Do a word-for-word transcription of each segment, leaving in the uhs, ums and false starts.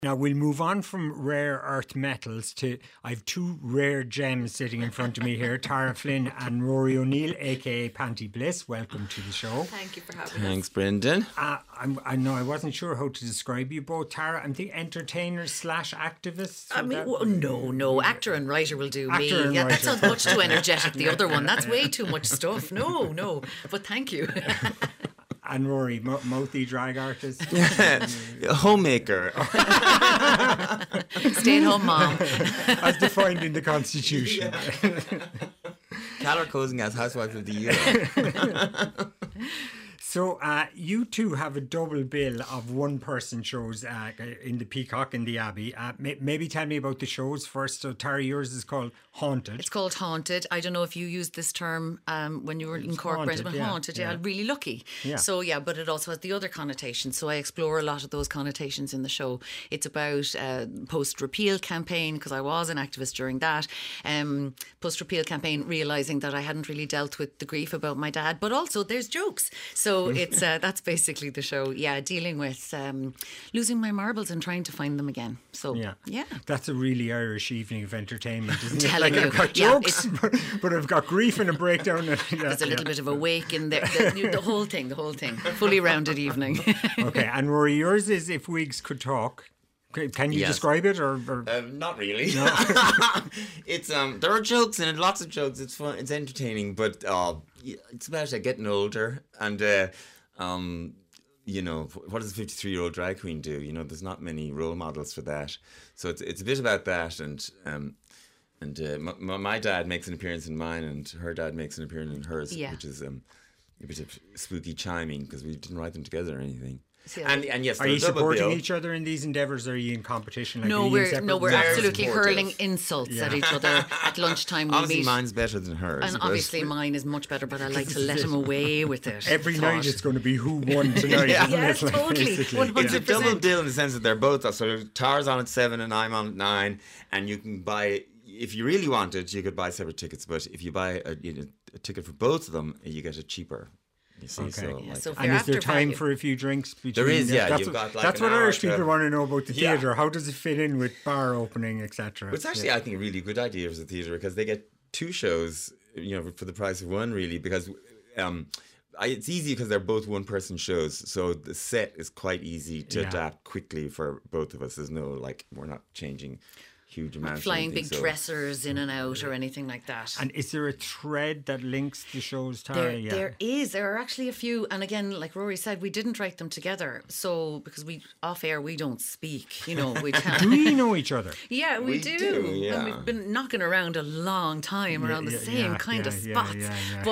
Now we'll move on from rare earth metals to, I've two rare gems sitting in front of me here, Tara Flynn and Rory O'Neill, aka Panty Bliss. Welcome to the show. Thank you for having Thanks, us. Thanks, Brendan. Uh, I'm, I know I wasn't sure how to describe you both. Tara, I'm the entertainers slash activists. I mean, well, no, no, actor and writer will do Actor me. and Yeah, writer. that sounds much too energetic. The other one, that's way too much stuff. No, no, but thank you. And Rory, mo- mouthy drag artist. Homemaker. Stay-at-home mom. As defined in the Constitution. Calar Cosing as Housewife of the Year. So uh, you two have a double bill of one-person shows uh, in the Peacock and the Abbey. Uh, may- maybe tell me about the shows first. So Tara, yours is called Haunted. It's called Haunted. I don't know if you used this term um, when you were in Cork, haunted, Brendan, but yeah, haunted, yeah, yeah. really lucky. Yeah. So, yeah, but it also has the other connotations. So I explore a lot of those connotations in the show. It's about uh, post-repeal campaign, because I was an activist during that. Um, post-repeal campaign, realising that I hadn't really dealt with the grief about my dad, but also there's jokes. So it's uh, that's basically the show. Yeah, dealing with um, losing my marbles and trying to find them again. So, Yeah. yeah. That's a really Irish evening of entertainment, isn't it? telling Like you. I've got Yeah, jokes, but, but I've got grief and a breakdown. And, yeah, There's a little yeah. bit of a wake in there. The, the whole thing, the whole thing. Fully rounded evening. Okay, and Rory, yours is If Wigs Could Talk. Okay, can you Yes. describe it? or, or... Um, not really. It's um, there are jokes in it, lots of jokes. It's fun, it's entertaining, but uh, it's about uh, getting older and uh, um, you know, what does a fifty-three-year-old drag queen do? You know, there's not many role models for that, so it's it's a bit about that. And um, and uh, my, my dad makes an appearance in mine, and her dad makes an appearance in hers, Yeah. which is um, a bit of spooky chiming because we didn't write them together or anything. See, And and yes, Are they're you double supporting bill. each other in these endeavours, or are you in competition? Like, are no, you in we're separate no, we're groups? absolutely supportive. hurling insults at each other at lunchtime. We Obviously, meet, mine's better than hers. and but- obviously mine is much better. But I like to let him away with it. Every Thought. night it's going to be who won tonight, Yeah. isn't Yes, it? Like, totally. basically. one It's hundred a double percent. bill in the sense that they're both. So Tara's on at seven and I'm on at nine, and you can buy. If you really want it, you could buy separate tickets. But if you buy a, you know, a ticket for both of them, you get it cheaper. You see, Okay. so, Yeah, like, so if And you're is there after time value- for a few drinks between? There is, them? yeah, That's you've what, got like that's an what hour Irish to- people want to know about the Yeah. theatre. How does it fit in with bar opening, et cetera? it's actually, I think, a really good idea as a theatre because they get two shows, you know, for the price of one, really. Because um, I, it's easy because they're both one-person shows, so the set is quite easy to Yeah. adapt quickly for both of us. There's no like we're not changing huge amounts. or flying anything, big so- dressers in and out or anything like that. And is there a thread that links the shows, Tara? There, yeah. there is. There are actually a few, and again, like Rory said, we didn't write them together. So because we off air, we don't speak. You know, we Do tell. we know each other? Yeah, we, We do. do, And yeah. we've been knocking around a long time around the yeah, same yeah, kind of yeah, yeah, spots. yeah, yeah,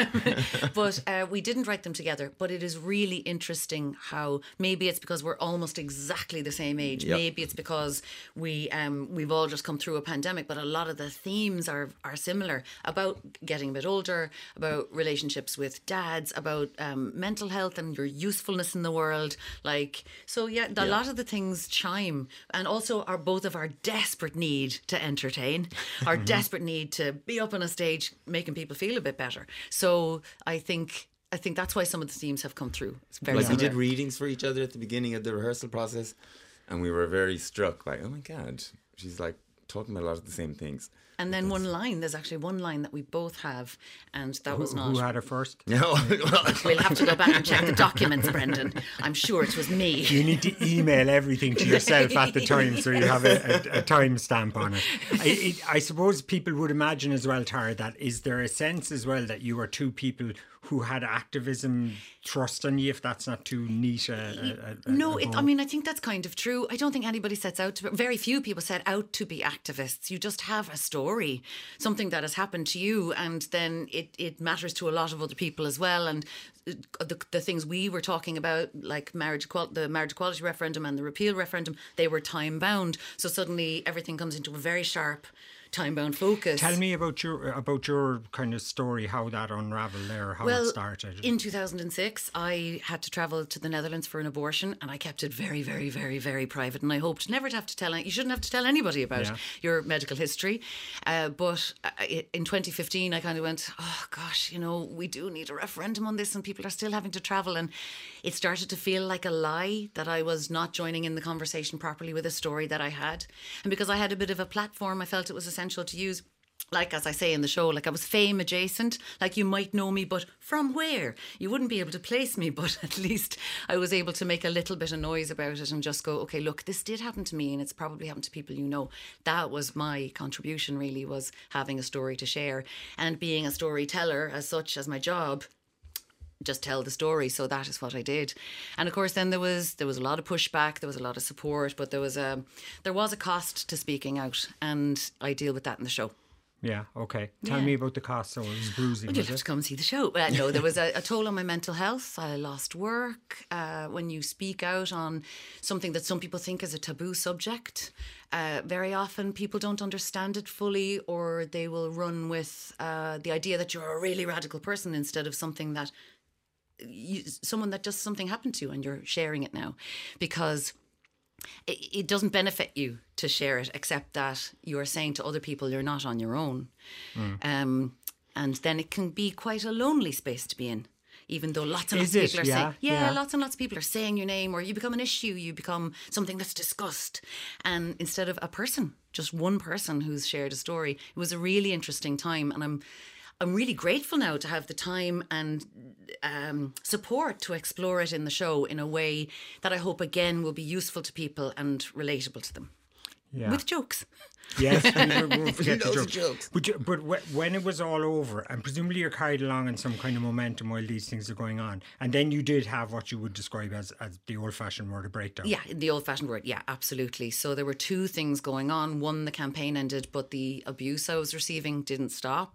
but but uh, we didn't write them together. But it is really interesting how maybe it's because we're almost exactly the same age. Yep. Maybe it's because we um, we've all just come through a pandemic. But a lot of the themes are are similar about getting a bit older, about relationships with dads, about um, mental health and your usefulness in the world. Like so, yeah, a lot of the things chime, and also our both of our desperate need to entertain, our desperate need to be up on a stage making people feel a bit better. So I think I think that's why some of the themes have come through. It's very Like we similar. did readings for each other at the beginning of the rehearsal process, and we were very struck by, oh my God, she's like talking about a lot of the same things. And then one line, there's actually one line that we both have, and that was Who, not. who had it first? No, We'll have to go back and check the documents, Brendan. I'm sure it was me. You need to email everything to yourself at the time so you have a, a, a time stamp on it. I, it. I suppose people would imagine as well, Tara, that is there a sense as well that you are two people who had activism thrust on you, if that's not too neat a, a, a No, a it, I goal? mean, I think that's kind of true. I don't think anybody sets out to, very few people set out to be activists. You just have a story, something that has happened to you, and then it, it matters to a lot of other people as well. And the, the things we were talking about, like marriage, equal, the marriage equality referendum and the repeal referendum, they were time bound. So suddenly everything comes into a very sharp Time Bound Focus. Tell me about your about your kind of story, how that unravelled there, how well, it started. In two thousand six, I had to travel to the Netherlands for an abortion, and I kept it very, very, very, very private. And I hoped never to have to tell. You shouldn't have to tell anybody about Yeah. your medical history. Uh, but uh, in twenty fifteen, I kind of went, oh gosh, you know, we do need a referendum on this, and people are still having to travel. And it started to feel like a lie that I was not joining in the conversation properly with a story that I had. And because I had a bit of a platform, I felt it was essential to use. Like, as I say in the show, like I was fame adjacent, like you might know me, but from where? You wouldn't be able to place me, but at least I was able to make a little bit of noise about it and just go, okay, look, this did happen to me and it's probably happened to people you know. That was my contribution, really, was having a story to share and being a storyteller as such as my job. Just tell the story. So that is what I did. And of course, then there was there was a lot of pushback, there was a lot of support, but there was a there was a cost to speaking out, and I deal with that in the show. Yeah, okay. Tell Yeah. me about the cost. So it was bruising, Well, you'll was have it? to come and see the show. Uh, no, there was a, a toll on my mental health. I lost work. Uh, when you speak out on something that some people think is a taboo subject, uh, very often people don't understand it fully, or they will run with uh, the idea that you're a really radical person instead of something that you, someone that just something happened to, and you're sharing it now because it, it doesn't benefit you to share it, except that you are saying to other people you're not on your own. Mm. Um, and then it can be quite a lonely space to be in, even though lots and Is lots of it? people are Yeah, saying, yeah, yeah. lots and lots of people are saying your name, or you become an issue, you become something that's discussed. And instead of a person, just one person who's shared a story, it was a really interesting time. And I'm I'm really grateful now to have the time and um, support to explore it in the show in a way that I hope again will be useful to people and relatable to them. Yeah. With jokes. Yes, we we won't forget the Loads of jokes. jokes. But, you- but wh- when it was all over, and presumably you're carried along in some kind of momentum while these things are going on, and then you did have what you would describe as, as the old-fashioned word of breakdown. Yeah, in the old-fashioned word. Yeah, absolutely. So there were two things going on. One, the campaign ended, but the abuse I was receiving didn't stop.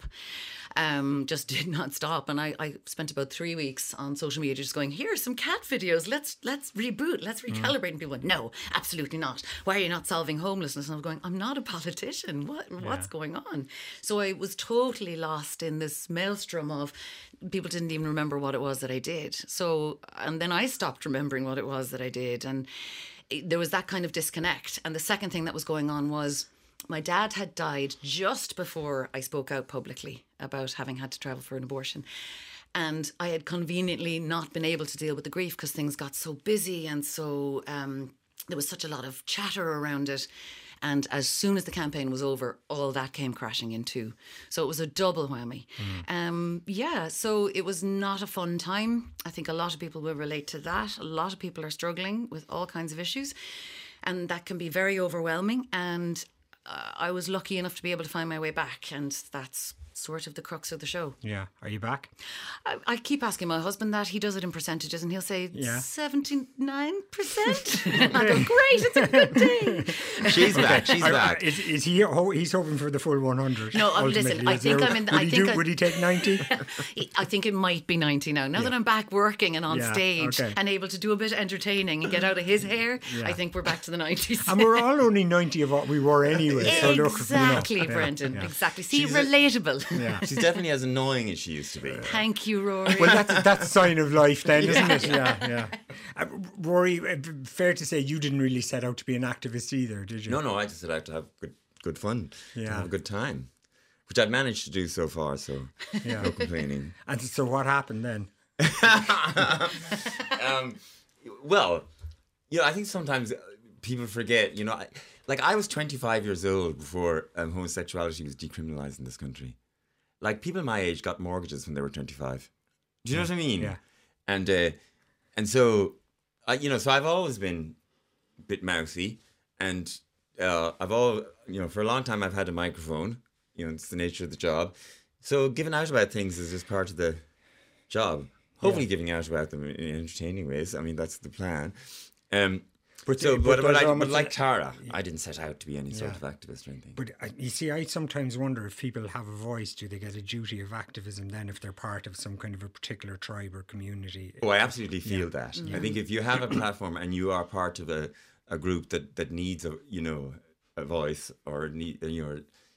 Um, just did not stop. And I, I spent about three weeks on social media just going, here's some cat videos. Let's let's reboot. Let's recalibrate. And people went, no, absolutely not. Why are you not solving homelessness? And I was going, I'm not a politician. What What's going on? So I was totally lost in this maelstrom of people didn't even remember what it was that I did. So, and then I stopped remembering what it was that I did. And it- there was that kind of disconnect. And the second thing that was going on was my dad had died just before I spoke out publicly about having had to travel for an abortion. And I had conveniently not been able to deal with the grief because things got so busy and so um, there was such a lot of chatter around it. And as soon as the campaign was over, all that came crashing in too. So it was a double whammy. Mm. Um, yeah, so it was not a fun time. I think a lot of people will relate to that. A lot of people are struggling with all kinds of issues. And that can be very overwhelming. And uh, I was lucky enough to be able to find my way back. And that's sort of the crux of the show. Yeah. Are you back? I, I keep asking my husband that. He does it in percentages and he'll say Yeah. seventy-nine percent. I go, great, it's a good day. She's back. She's Are- back. Is, is he? ho- He's hoping for the full one hundred. No, um, listen, ultimately. I Is think there- I'm in the- Would I he think do? I- Would he take ninety? I think it might be ninety now. Now that I'm back working and on Yeah, stage okay. and able to do a bit of entertaining and get out of his hair, Yeah. I think we're back to the nineties. And we're all only ninety of what we were anyway. So look, Exactly, you know, yeah, Brendan. yeah. Exactly. See, She's a- relatable. Yeah. She's definitely as annoying as she used to be. Thank you, Rory. Well, that's that's a sign of life, then, isn't it? Yeah, yeah. Uh, Rory, uh, fair to say you didn't really set out to be an activist either, did you? No, no, I just said I have to have good, good fun. to Yeah. have a good time, which I've managed to do so far. So Yeah. no complaining. And so what happened then? um, well, you know, I think sometimes people forget. You know, I, like I was twenty-five years old before um, homosexuality was decriminalised in this country. Like people my age got mortgages when they were twenty-five. Do you know what I mean? Yeah. And uh, and so, I you know, so I've always been a bit mouthy, and uh, I've all you know for a long time I've had a microphone. You know, it's the nature of the job. So giving out about things is just part of the job. Hopefully, giving out about them in in entertaining ways. I mean, that's the plan. Um, But so, the- but, but but, there's I, almost but like a- Tara, I didn't set out to be any sort Yeah. of activist or anything. But uh, you see, I sometimes wonder if people have a voice, do they get a duty of activism then if they're part of some kind of a particular tribe or community? Oh, I absolutely feel that. I think if you have a platform and you are part of a, a group that, that needs a you know a voice or need you know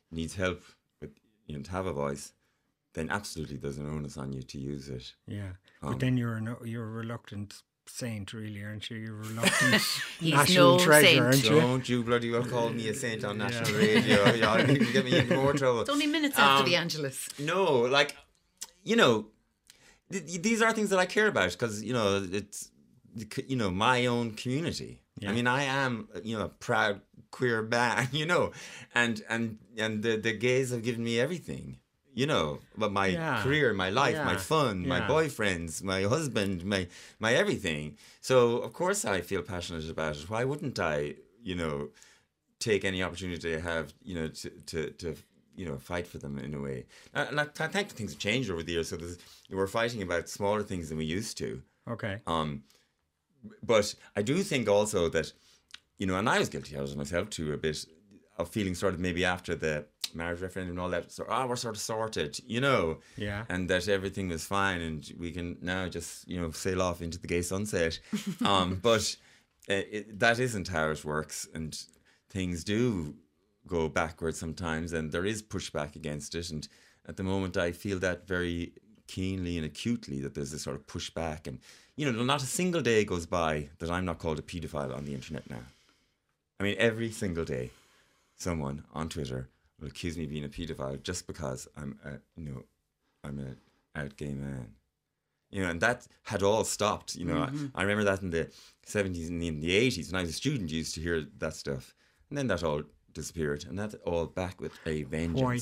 needs help with, you know, to have a voice, then absolutely there's an onus on you to use it. Yeah, Um, but then you're an, you're a reluctant saint, really, aren't you? You're a reluctant He's national no treasure, saint. aren't you? Don't you bloody well call me a saint on national radio. Yeah, you get me in more trouble. It's only minutes after Um, the Angelus. No, like, you know, th- these are things that I care about because, you know, it's, you know, my own community. Yeah. I mean, I am, you know, a proud queer man, you know, and and and the, the gays have given me everything, you know, but my Yeah. career, my life, my Yeah. fun, my Yeah. boyfriends, my husband, my my everything. So of course I feel passionate about it. Why wouldn't I, you know, take any opportunity to have, you know, to to, to you know, fight for them in a way. And I, I think things have changed over the years. So there's, we're fighting about smaller things than we used to. Okay. Um, but I do think also that, you know, and I was guilty of it myself too, a bit of feeling sort of maybe after the marriage referendum and all that, so, ah, we're sort of sorted, you know, Yeah. and that everything was fine and we can now just, you know, sail off into the gay sunset. um, but uh, it, that isn't how it works, and things do go backwards sometimes, and there is pushback against it. And at the moment, I feel that very keenly and acutely, that there's this sort of pushback. And, you know, not a single day goes by that I'm not called a paedophile on the internet now. I mean, every single day, someone on Twitter will accuse me of being a paedophile just because I'm a, you know, I'm an out gay man. You know, and that had all stopped. You know, mm-hmm. I, I remember that in the seventies and in the eighties when I was a student, used to hear that stuff, and then that all disappeared, and that's all back with a vengeance. Why?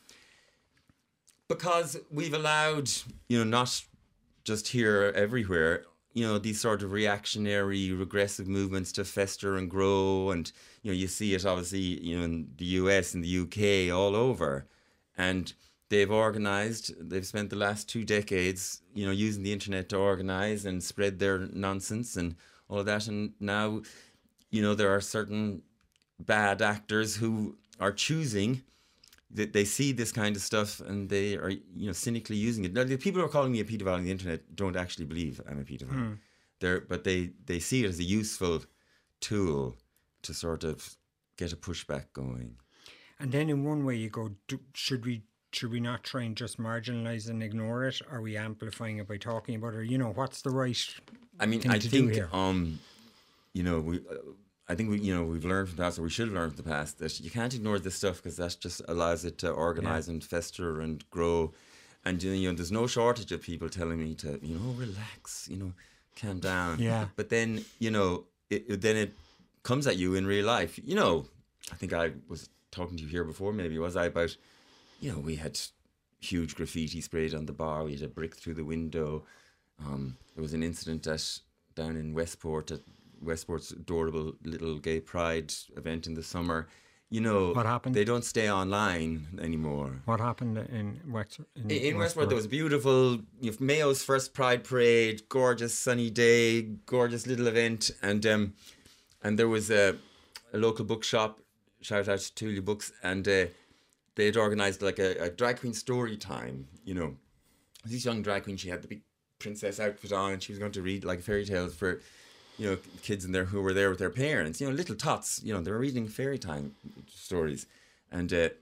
Because we've allowed, you know, not just here, everywhere, you know, these sort of reactionary, regressive movements to fester and grow. And, you know, you see it obviously, you know, in the U S and the U K, all over. And they've organised, they've spent the last two decades, you know, using the internet to organise and spread their nonsense and all of that. And now, you know, there are certain bad actors who are choosing that they see this kind of stuff and they are, you know, cynically using it. Now, the people who are calling me a paedophile on the internet don't actually believe I'm a paedophile. Mm. They're, but they, they see it as a useful tool to sort of get a pushback going. And then in one way you go, do, should we should we not try and just marginalise and ignore it? Are we amplifying it by talking about it? Or, you know, what's the right I mean, thing I to think, do here? Um, you know, we... Uh, I think we, you know, we've learned from the past, or we should have learned from the past, that you can't ignore this stuff because that just allows it to organise yeah. and fester and grow. And, you know, there's no shortage of people telling me to, you know, relax, you know, calm down. Yeah. But then, you know, it, it, then it comes at you in real life. You know, I think I was talking to you here before, maybe, was I, about, you know, we had huge graffiti sprayed on the bar. We had a brick through the window. Um, there was an incident at down in Westport at Westport's adorable little gay pride event in the summer. You know, what happened? They don't stay online anymore. What happened in Westport? In, in Westport, there was beautiful, you know, Mayo's first pride parade, gorgeous sunny day, gorgeous little event, and um, and there was a, a local bookshop, shout out to Tulia Books, and uh, they had organised like a, a drag queen story time. You know, this young drag queen, she had the big princess outfit on, and she was going to read like fairy tales for, you know, kids in there who were there with their parents, you know, little tots, you know, they were reading fairy time stories. And, uh,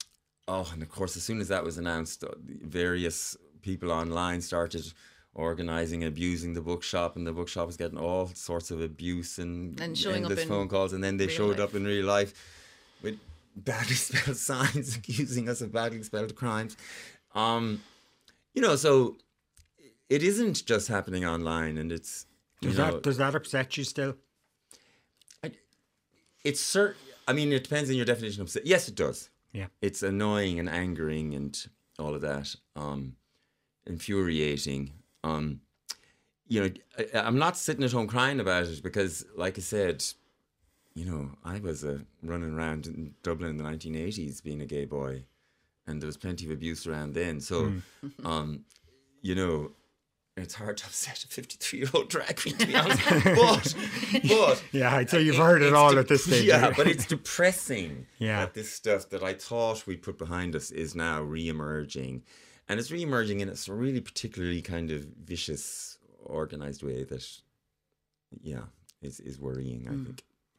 oh, and of course, as soon as that was announced, various people online started organising and abusing the bookshop, and the bookshop was getting all sorts of abuse and, and showing endless up in phone calls. And then they showed life. up in real life with badly spelled signs accusing us of badly spelled crimes. Um, you know, so it isn't just happening online, and it's, Does you know, that does that upset you still? I, it's certain. I mean, it depends on your definition of upset. Yes, it does. Yeah, it's annoying and angering and all of that. Um, infuriating. Um, you know, I, I'm not sitting at home crying about it because, like I said, you know, I was uh, running around in Dublin in the nineteen eighties being a gay boy, and there was plenty of abuse around then. So, mm. um, you know. It's hard to upset a fifty-three-year-old drag queen, to be honest. but, but... Yeah, I'd say you've heard it all de- at this stage. Yeah, but it's depressing yeah. that this stuff that I thought we'd put behind us is now re-emerging. And it's re-emerging in a really particularly kind of vicious, organised way that, yeah, is, is worrying, I mm. think.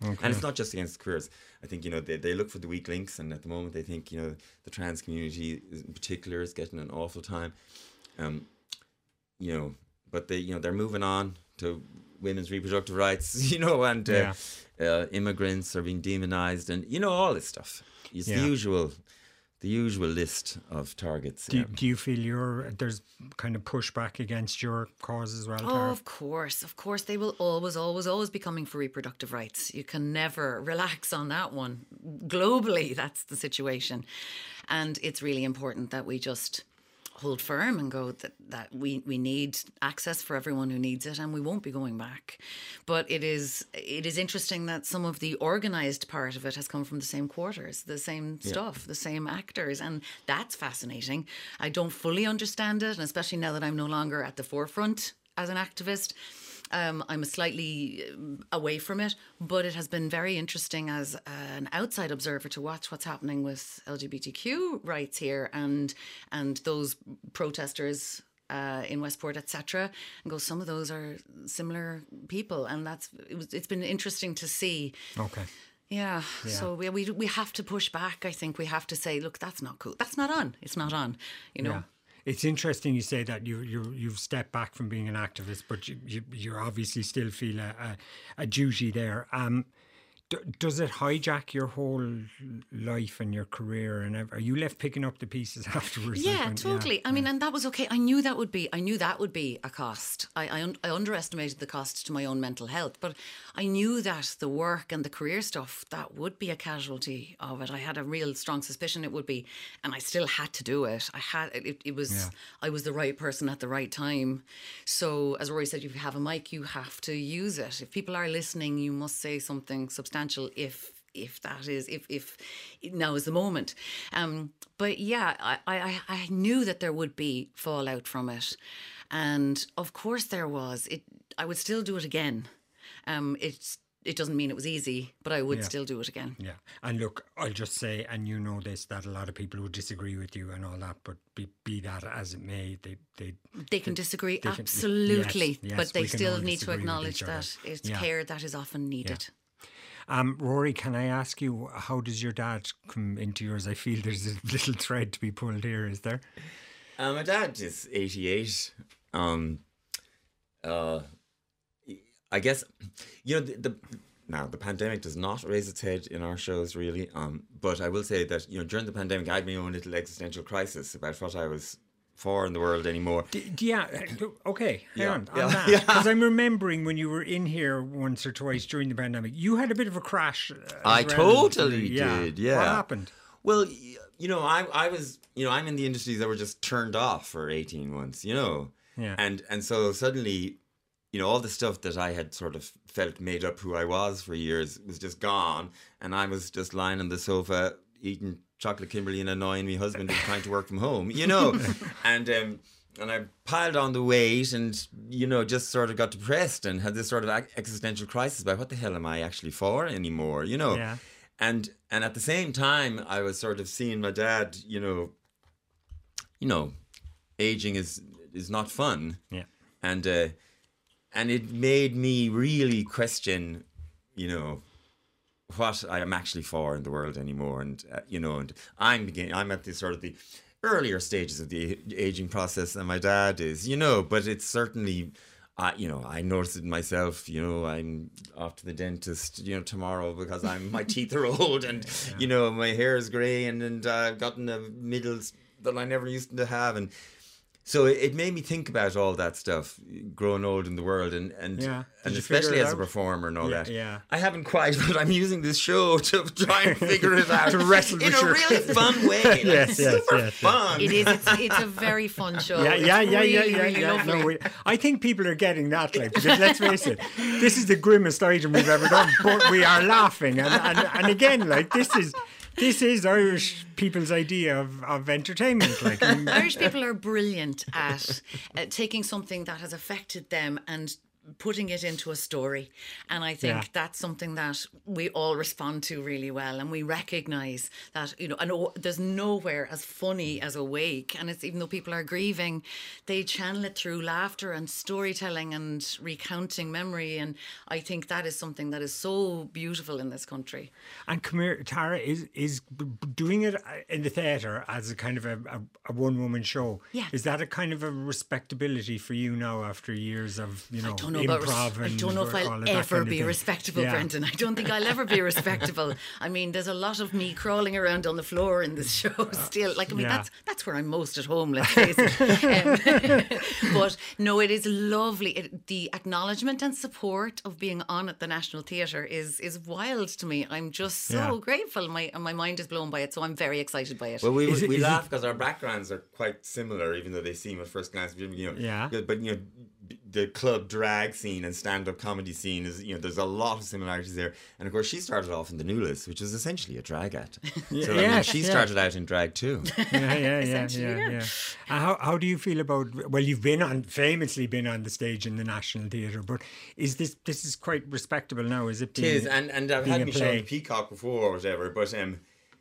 Okay. And it's not just against queers. I think, you know, they, they look for the weak links, and at the moment they think, you know, the trans community in particular is getting an awful time. Um, you know, but they, you know, they're moving on to women's reproductive rights, you know, and uh, Yeah. uh, immigrants are being demonized, and, you know, all this stuff. It's Yeah. the usual, the usual list of targets. Do, yeah. do you feel you're, there's kind of pushback against your cause as well, Oh, Tara? of course, of course, they will always, always, always be coming for reproductive rights. You can never relax on that one. Globally, that's the situation. And it's really important that we just hold firm and go that, that we, we need access for everyone who needs it, and we won't be going back. But it is it is interesting that some of the organised part of it has come from the same quarters, the same stuff, the same actors, and that's fascinating. I don't fully understand it, and especially now that I'm no longer at the forefront as an activist. Um, I'm slightly um, away from it, but it has been very interesting as an outside observer to watch what's happening with L G B T Q rights here and and those protesters uh, in Westport, et cetera. And go, some of those are similar people, and that's it was. It's been interesting to see. Okay. Yeah. Yeah. So we, we we have to push back. I think we have to say, look, that's not cool. That's not on. It's not on. You know. Yeah. It's interesting you say that you you you've stepped back from being an activist, but you you you obviously still feel a a, a duty there. Um, d- does it hijack your whole life and your career? And ev- are you left picking up the pieces afterwards? Yeah, Like, totally. I mean, and that was okay. I knew that would be. I knew that would be a cost. I I, un- I underestimated the cost to my own mental health, but I knew that the work and the career stuff that would be a casualty of it. I had a real strong suspicion it would be, and I still had to do it. I had it. It was. Yeah. I was the right person at the right time. So, as Rory said, if you have a mic, you have to use it. If people are listening, you must say something substantial. If if that is if if now is the moment. Um, but yeah, I, I I knew that there would be fallout from it, and of course there was. It I would still do it again. Um, it's it doesn't mean it was easy, but I would Yeah. still do it again. Yeah. And look, I'll just say, and you know this, that a lot of people would disagree with you and all that, but be, be that as it may, they they They can disagree, can- absolutely, yes, yes, but they we can still all need to disagree with acknowledge each other. that it's Yeah. care that is often needed. Um, Rory, can I ask you, how does your dad come into yours? I feel there's a little thread to be pulled here, is there? Uh, my dad is eighty-eight. Um, uh, I guess, you know, the, the now the pandemic does not raise its head in our shows really. Um, but I will say that, you know, during the pandemic, I had my own little existential crisis about what I was for in the world anymore. D- d- yeah, okay, hang Yeah, on, yeah, on that. yeah. Because I'm remembering when you were in here once or twice during the pandemic, you had a bit of a crash. uh, as I well. totally did, yeah. What happened? Well, y- you know, I I was, you know, I'm in the industries that were just turned off for eighteen months, you know. Yeah. And and so suddenly, you know, all the stuff that I had sort of felt made up who I was for years was just gone, and I was just lying on the sofa eating chocolate Kimberly and annoying my husband and trying to work from home, you know. and um and I piled on the weight and, you know, just sort of got depressed and had this sort of ac- existential crisis about what the hell am I actually for anymore, you know. Yeah. And and at the same time, I was sort of seeing my dad, you know, you know, aging is is not fun. Yeah. And uh, and it made me really question, you know, what I am actually for in the world anymore. And uh, you know, and I'm beginning. I'm at the sort of the earlier stages of the aging process than my dad is, you know. But it's certainly. I, you know, I noticed it myself, you know, I'm off to the dentist, you know, tomorrow because I'm, my teeth are old and, yeah. you know, my hair is grey and, and uh, I've gotten the middles that I never used to have. And so it, it made me think about all that stuff, growing old in the world and, and, yeah. and especially as a performer and all yeah, that. Yeah. I haven't quite, but I'm using this show to try and figure it out. To wrestle in with a your really fun way. Like, yes, yes, super yes, fun. It is. It's, it's a very fun show. Yeah, yeah, it's yeah, really, yeah, yeah, really yeah. lovely. No, we, I think people are getting that. Like, because let's face it, this is the grimmest item we've ever done, but we are laughing, and and, and again, like this is. This is Irish people's idea of, of entertainment. Like Irish people are brilliant at uh, taking something that has affected them and putting it into a story. And I think Yeah. that's something that we all respond to really well. And we recognise that, you know, and o- there's nowhere as funny as Awake. And it's even though people are grieving, they channel it through laughter and storytelling and recounting memory. And I think that is something that is so beautiful in this country. And come here, Tara, is is b- b- doing it in the theatre as a kind of a, a, a one-woman show. Yeah. Is that a kind of a respectability for you now after years of, you know, I don't know about improv res- I and don't know if all I'll of that ever kind of be thing? respectable, Yeah. Brendan. I don't think I'll ever be respectable. I mean, there's a lot of me crawling around on the floor in this show still. Like, I mean, Yeah. that's that's where I'm most at home, let's face it. Um, but no, it is lovely. It, the acknowledgement and support of being on at the National Theatre is is wild to me. I'm just so Yeah. grateful. My and my mind is blown by it, so I'm very excited by it. Well, we Is it- we is it- laugh because our backgrounds are quite similar, even though they seem at first glance, you know. Yeah. But you know, the club drag scene and stand-up comedy scene is, you know, there's a lot of similarities there. And of course, she started off in the Newless, which is essentially a drag act. So I mean, yes, she yeah. started out in drag too. Yeah, yeah, yeah, Essentially, yeah, yeah. yeah. Uh, how how do you feel about? Well, you've been on famously been on the stage in the National Theatre, but is this this is quite respectable now? Is it? It being- is, and and I've being had a me play? shown Peacock before or whatever, but um,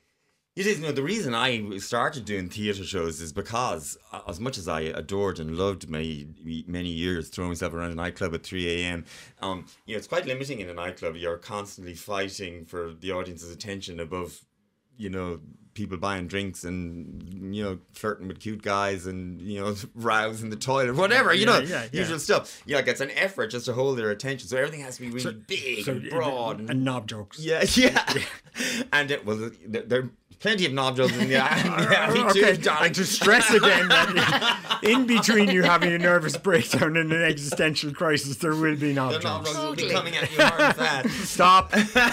it is. You know, the reason I started doing theatre shows is because, uh, as much as I adored and loved my many years throwing myself around a nightclub at three a.m., um, you know, it's quite limiting in a nightclub. You're constantly fighting for the audience's attention above, you know, people buying drinks and, you know, flirting with cute guys and, you know, rows in the toilet, whatever, you Yeah, know, yeah, yeah. usual stuff. Yeah, like it's an effort just to hold their attention. So everything has to be really big So, and broad and, and knob jokes. yeah, yeah. And it, well, there, there are plenty of knob jokes in the alley too, Okay, darling. and to stress again that in between you having a nervous breakdown and an existential crisis, there will be knob The knob jokes. jokes will be Totally. coming at you hard and fast. Stop.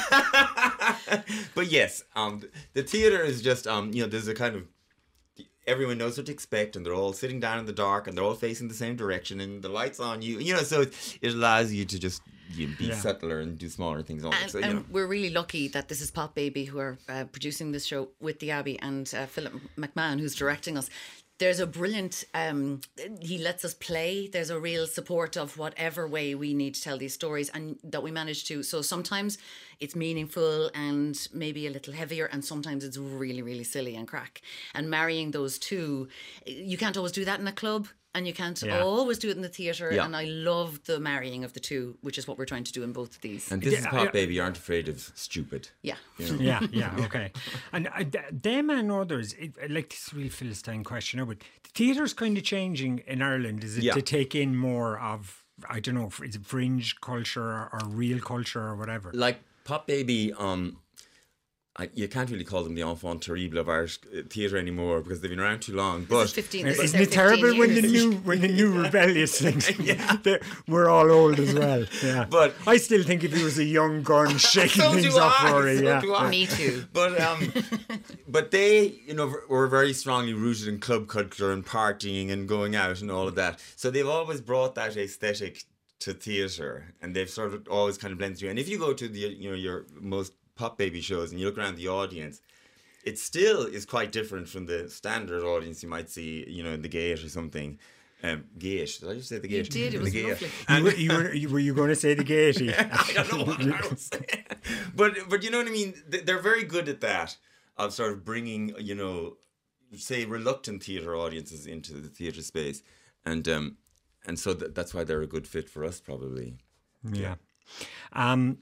But yes, um, the theatre is just, um, you know, there's a kind of, everyone knows what to expect and they're all sitting down in the dark and they're all facing the same direction and the light's on you, you know, so it, it allows you to just, you know, be Yeah. subtler and do smaller things. On And, so, you and know. we're really lucky that this is Pop Baby who are uh, producing this show with the Abbey and uh, Philip McMahon who's directing us. There's a brilliant, um, he lets us play. There's a real support of whatever way we need to tell these stories and that we manage to. So sometimes it's meaningful and maybe a little heavier and sometimes it's really, really silly and crack. And marrying those two, you can't always do that in a club. And you can't Yeah. always do it in the theatre. Yeah. And I love the marrying of the two, which is what we're trying to do in both of these. And this is Yeah, Pop yeah. Baby, you aren't afraid of stupid. yeah. You know? Yeah, yeah, okay. And uh, th- them and others, it, like this is a real Philistine question, no, but the theatre's kind of changing in Ireland. Is it Yeah. to take in more of, I don't know, is it fringe culture or, or real culture or whatever? Like Pop Baby, um, I, you can't really call them the enfant terrible of Irish uh, theatre anymore because they've been around too long. But This is fifteen. this is Isn't their it terrible fifteen when the years. new when the new rebellious things? they're- we're all old as well. Yeah, But- I still think if he was a young gun shaking So things do up I, Rory, so yeah. do I. Me too. But um, but they, you know, were very strongly rooted in club culture and partying and going out and all of that. So they've always brought that aesthetic to theatre, and they've sort of always kind of blended through. And if you go to the, you know, your most Pop Baby shows and you look around the audience, it still is quite different from the standard audience you might see, you know, in the Gate or something. Um, Gate, did I just say the You Gate? did, it The was Gate. lovely. You were, you were, you, were you going to say the Gaiety? I don't know what I was saying. But, but you know what I mean? Th- They're very good at that, of sort of bringing, you know, say reluctant theatre audiences into the theatre space. And um, and so th- that's why they're a good fit for us, probably. Yeah. Um,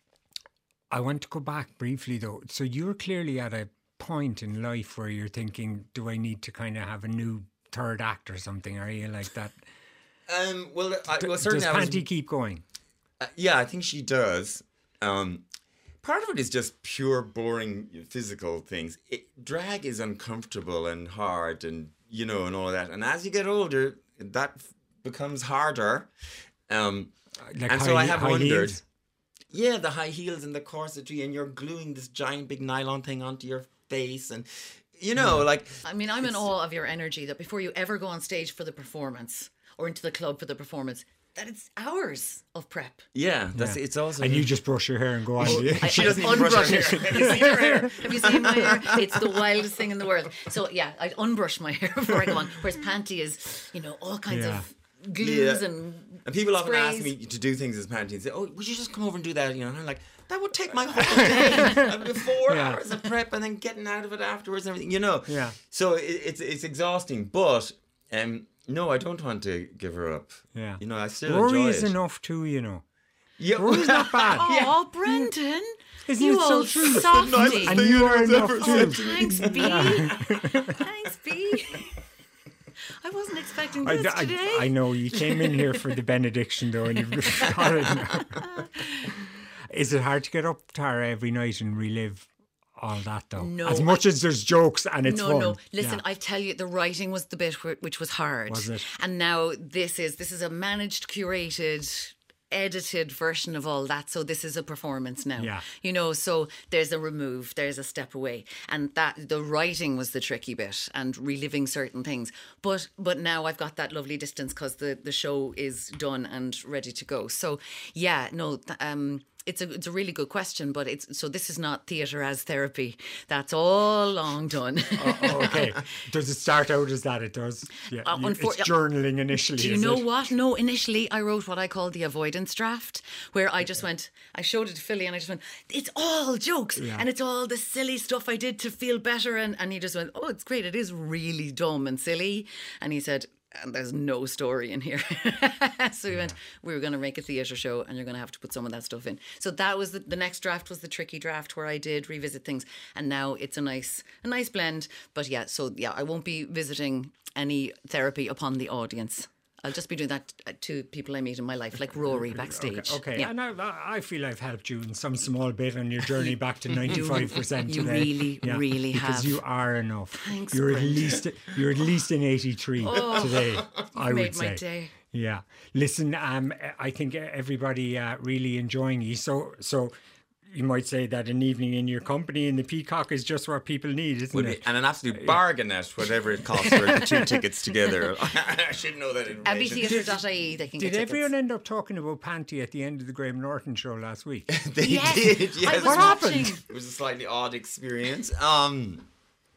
I want to go back briefly though. So you're clearly at a point in life where you're thinking, do I need to kind of have a new third act or something? Are you like that? Um, well, I, well Does certainly I was, Panty keep going? uh, yeah, I think she does. Um, part of it is just pure, boring physical things. It, drag is uncomfortable and hard and, you know, and all of that. And as you get older, that f- becomes harder. Um, Like and so high- I have high wondered. heels? Yeah, the high heels and the corsetry, and you're gluing this giant big nylon thing onto your face, and you know, like I mean, I'm in awe of your energy that before you ever go on stage for the performance or into the club for the performance, that it's hours of prep. yeah, that's it's also. And you just brush your hair and go on. do you? I- she I doesn't even brush her unbrush hair. it. Have you seen her hair? Have you seen my hair? It's the wildest thing in the world. So yeah, I unbrush my hair before I go on. Whereas Panty is, you know, all kinds Yeah. of glues Yeah. and And people often ask Sprays. me to do things as Panty and say, "Oh, would you just come over and do that?" You know, and I'm like, that would take my whole day. I'd be four Yeah. hours of prep and then getting out of it afterwards and everything. You know. Yeah. So it, it's it's exhausting, but um, no, I don't want to give her up. Yeah. You know, I still Rory enjoy is it. enough too, you know. Yeah. Rory's not bad. Oh, Brendan. Isn't you it so old true? softy. And you are enough too. Oh, thanks, B. Thanks, B. I wasn't expecting I, this I, today. I know you came in here for the benediction though, and you've got it now. Is it hard to get up, Tara, every night and relive all that though? No, As much as there's jokes and it's no, fun. no. Listen, Yeah. I tell you, the writing was the bit wh- which was hard. Was it? And now this is this is a managed, curated, edited version of all that. So this is a performance now. Yeah. You know, so there's a remove, there's a step away, and that the writing was the tricky bit and reliving certain things. But but now I've got that lovely distance because the the show is done and ready to go. So yeah, no. Th- um. It's a it's a really good question, but it's so this is not theatre as therapy. That's all long done. Oh, oh, okay. Does it start out as that? It does. Yeah. Uh, you- unfor- it's journaling initially. Do you is know it? what? No, initially I wrote what I call the avoidance draft, where I just went, I showed it to Philly and I just went, it's all jokes Yeah. and it's all the silly stuff I did to feel better. And, and he just went, oh, it's great. It is really dumb and silly. And he said, and there's no story in here. So we went, we were going to make a theatre show and you're going to have to put some of that stuff in. So that was the, the next draft was the tricky draft where I did revisit things. And now it's a nice, a nice blend. But yeah, so yeah, I won't be visiting any therapy upon the audience. I'll just be doing that to people I meet in my life, like Rory backstage. Okay, okay. Yeah. And I, I feel I've helped you in some small bit on your journey back to ninety-five percent you today. really, really because have. you are enough. Thanks, You're at Brendan. least you're at least in eighty-three today. I made would say. my day. Yeah. Listen, um, I think everybody uh, really enjoying you. So, so you might say that an evening in your company in the Peacock is just what people need, isn't Would it? be, and an absolute bargain at whatever it costs for the two tickets together. I should know that information. abbey theatre dot I E, they can Did get tickets. everyone end up talking about Panty at the end of the Graham Norton show last week? They Yes, did. Yes. I was What watching. happened? It was a slightly odd experience. Um,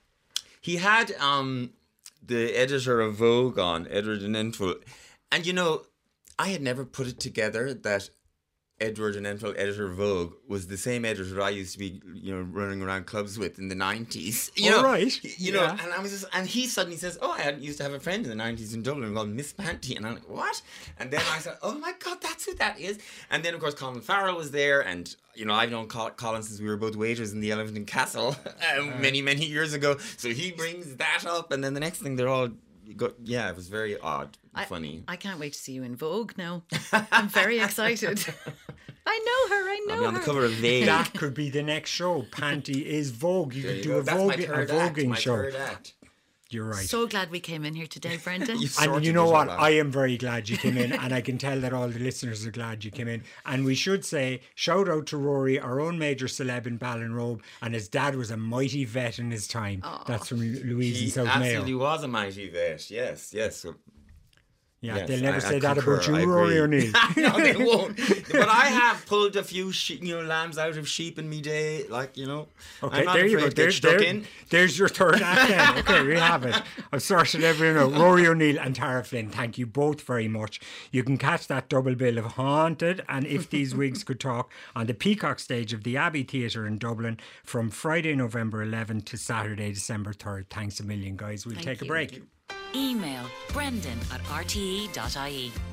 he had um, the editor of Vogue on, Edward and Entwell. And, you know, I had never put it together that Edward and Entwell, editor of Vogue, was the same editor I used to be, you know, running around clubs with in the nineties. You Oh, know, right. You know, Yeah. and I was just, and he suddenly says, "Oh, I had, used to have a friend in the nineties in Dublin called Miss Panty," and I'm like, "What?" And then I said, "Oh my God, that's who that is." And then of course Colin Farrell was there, and you know I've known Col- Colin since we were both waiters in the Elephant and Castle um, many many years ago. So he brings that up, and then the next thing they're all. Go, yeah, it was very odd, and I, funny. I can't wait to see you in Vogue now. I'm very excited. I know her, I know I'll be on her. the cover of Vague. That could be the next show. Panty is Vogue. You There could you do go. a, That's Vogue, my a third act. voguing My show. third act. You're right. So glad we came in here today, Brendan. You And sorted you know it what? all out. I am very glad you came in, and I can tell that all the listeners are glad you came in. And we should say, shout out to Rory, our own major celeb in Ballinrobe, and his dad was a mighty vet in his time. That's from Louise He in South absolutely Mayo. was a mighty vet. Yes, yes. So, Yeah, yes, they'll never I- say I that concur, about you, I Rory agree. O'Neill. No, they won't. But I have pulled a few, she- you know, lambs out of sheep in me day. Like, you know, Okay, I'm not there you afraid go. to get There's, stuck there, in. there's your third act then. Okay, we have it. I've sorted everyone out. Rory O'Neill and Tara Flynn, thank you both very much. You can catch that double bill of Haunted and If These Wigs Could Talk on the Peacock stage of the Abbey Theatre in Dublin from Friday, November eleventh to Saturday, December third. Thanks a million, guys. We'll Thank take a you. break. Email brendan at r t e dot i e.